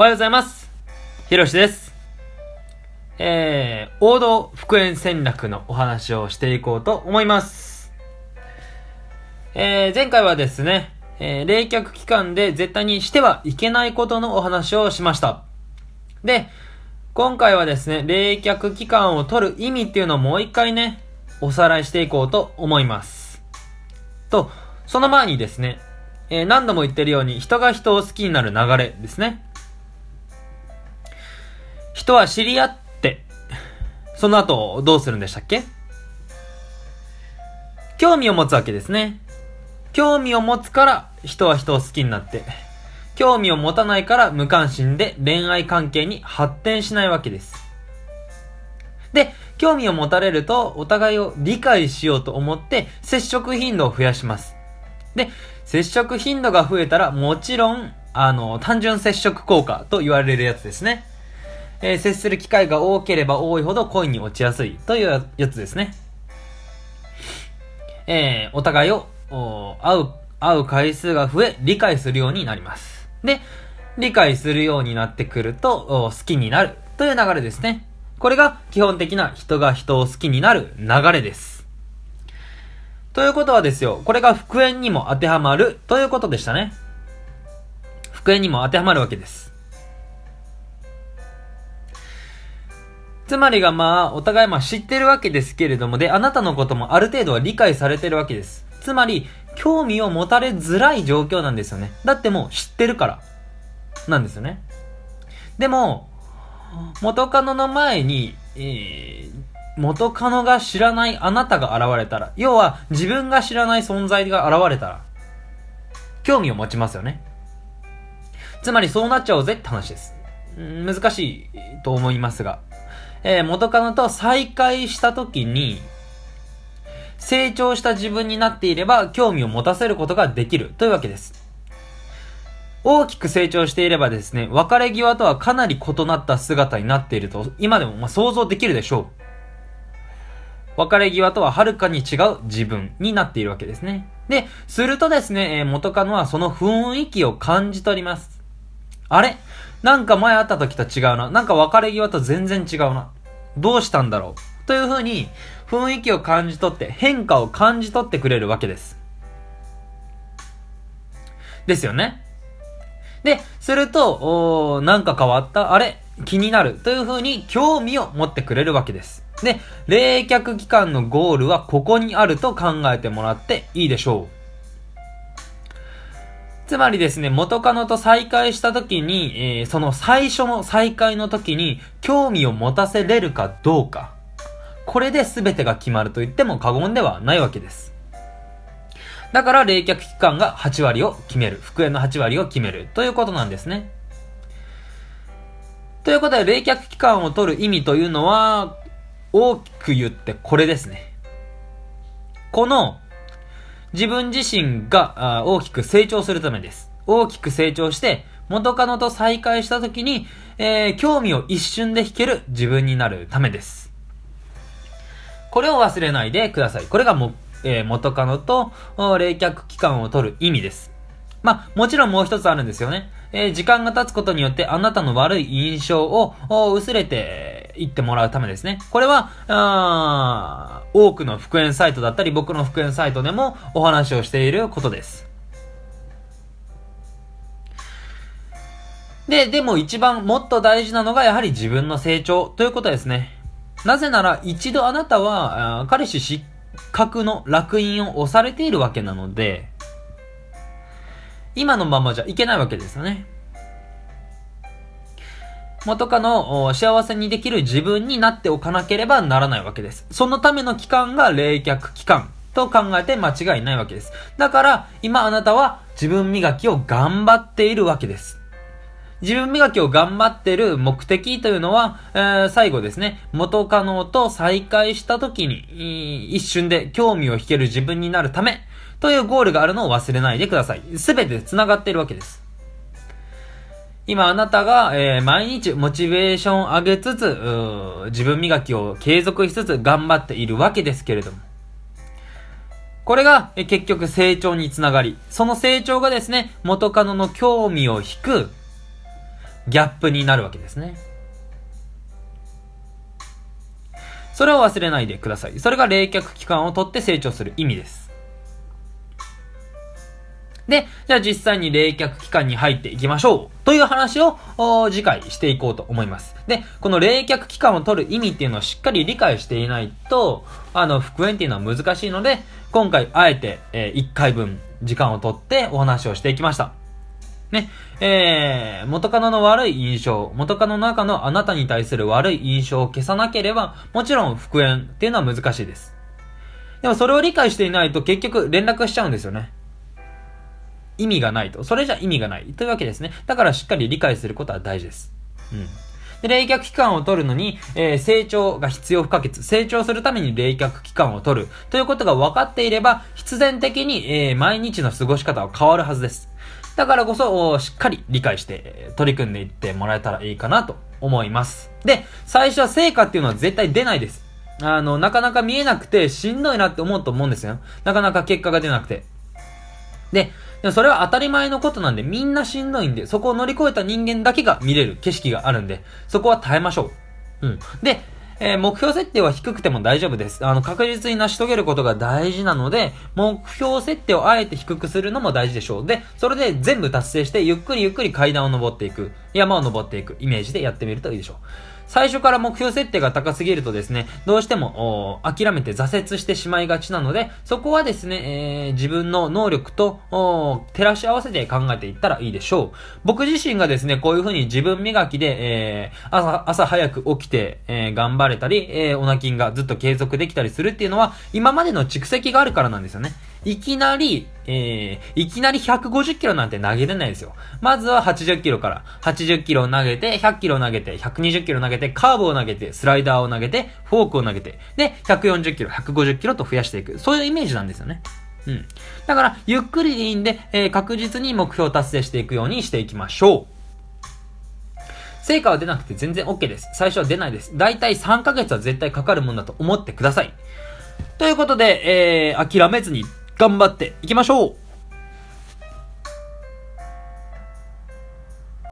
おはようございます。ひろしです。王道復縁戦略のお話をしていこうと思います。前回はですね、冷却期間で絶対にしてはいけないことのお話をしました。で、今回はですね、冷却期間を取る意味っていうのをもう一回ね、おさらいしていこうと思います。と、その前にですね、何度も言ってるように人が人を好きになる流れですね。人は知り合って、その後どうするんでしたっけ？興味を持つわけですね。興味を持つから人は人を好きになって、興味を持たないから無関心で恋愛関係に発展しないわけです。で、興味を持たれるとお互いを理解しようと思って接触頻度を増やします。で、接触頻度が増えたらもちろん、単純接触効果と言われるやつですね。接する機会が多ければ多いほど恋に落ちやすいというやつですね。お互いを会う回数が増え理解するようになります。で、理解するようになってくると好きになるという流れですね。これが基本的な人が人を好きになる流れです。ということはですよ、これが復縁にも当てはまるということでしたね。復縁にも当てはまるわけです。つまりがお互い知ってるわけですけれども、で、あなたのこともある程度は理解されてるわけです。つまり、興味を持たれづらい状況なんですよね。だってもう知ってるから、なんですよね。でも、元カノの前に、元カノが知らないあなたが現れたら、要は自分が知らない存在が現れたら、興味を持ちますよね。つまりそうなっちゃおうぜって話です。難しいと思いますが。元カノと再会した時に成長した自分になっていれば興味を持たせることができるというわけです。大きく成長していればですね、別れ際とはかなり異なった姿になっていると今でも想像できるでしょう。別れ際とははるかに違う自分になっているわけですね。で、するとですね、元カノはその雰囲気を感じ取ります。あれ？なんか前会った時と違うな。なんか別れ際と全然違うな。どうしたんだろうという風に雰囲気を感じ取って変化を感じ取ってくれるわけです。ですよね。で、すると、なんか変わった？あれ？気になるという風に興味を持ってくれるわけです。で、冷却期間のゴールはここにあると考えてもらっていいでしょう。つまりですね、元カノと再会した時に、その最初の再会の時に興味を持たせれるかどうか。これで全てが決まると言っても過言ではないわけです。だから冷却期間が8割を決める。復縁の8割を決める。ということなんですね。ということで冷却期間を取る意味というのは、大きく言ってこれですね。この自分自身が大きく成長するためです。大きく成長して元カノと再会した時に、興味を一瞬で引ける自分になるためです。これを忘れないでください。これが元カノと冷却期間を取る意味です。もちろんもう一つあるんですよね。時間が経つことによってあなたの悪い印象を薄れていってもらうためですね。これは多くの復縁サイトだったり僕の復縁サイトでもお話をしていることです。でも一番もっと大事なのがやはり自分の成長ということですね。なぜなら一度あなたは彼氏失格の烙印を押されているわけなので、今のままじゃいけないわけですよね。元カノを幸せにできる自分になっておかなければならないわけです。そのための期間が冷却期間と考えて間違いないわけです。だから今あなたは自分磨きを頑張っているわけです。自分磨きを頑張っている目的というのは、最後ですね、元カノと再会した時に一瞬で興味を引ける自分になるためというゴールがあるのを忘れないでください。すべて繋がっているわけです。今あなたが、毎日モチベーション上げつつ自分磨きを継続しつつ頑張っているわけですけれども、これが結局成長につながり、その成長がですね元カノの興味を引くギャップになるわけですね。それを忘れないでください。それが冷却期間をとって成長する意味です。で、じゃあ実際に冷却期間に入っていきましょうという話を次回していこうと思います。で、この冷却期間を取る意味っていうのをしっかり理解していないと、復縁っていうのは難しいので、今回あえて、1回分時間を取ってお話をしていきました。ね、元カノの悪い印象、元カノの中のあなたに対する悪い印象を消さなければ、もちろん復縁っていうのは難しいです。でもそれを理解していないと結局連絡しちゃうんですよね。意味がないと。それじゃ意味がない。というわけですね。だからしっかり理解することは大事です。で、冷却期間を取るのに、成長が必要不可欠。成長するために冷却期間を取る。ということが分かっていれば、必然的に、毎日の過ごし方は変わるはずです。だからこそ、しっかり理解して、取り組んでいってもらえたらいいかなと思います。で、最初は成果っていうのは絶対出ないです。なかなか見えなくてしんどいなって思うと思うんですよ。なかなか結果が出なくて。でもそれは当たり前のことなんで、みんなしんどいんで、そこを乗り越えた人間だけが見れる景色があるんで、そこは耐えましょう。で、目標設定は低くても大丈夫です。確実に成し遂げることが大事なので、目標設定をあえて低くするのも大事でしょう。で、それで全部達成して、ゆっくりゆっくり階段を登っていく、山を登っていくイメージでやってみるといいでしょう。最初から目標設定が高すぎるとですね、どうしても諦めて挫折してしまいがちなので、そこはですね、自分の能力と照らし合わせて考えていったらいいでしょう。僕自身がですね、こういう風に自分磨きで、朝早く起きて、頑張れたり、オナキンがずっと継続できたりするっていうのは、今までの蓄積があるからなんですよね。いきなり150キロなんて投げれないですよ。まずは80キロから、80キロを投げて、100キロ投げて、120キロ投げて、カーブを投げて、スライダーを投げて、フォークを投げて、で、140キロ、150キロと増やしていく。そういうイメージなんですよね。だから、ゆっくりでいいんで、確実に目標を達成していくようにしていきましょう。成果は出なくて全然 OK です。最初は出ないです。だいたい3ヶ月は絶対かかるもんだと思ってください。ということで、諦めずに頑張っていきましょう。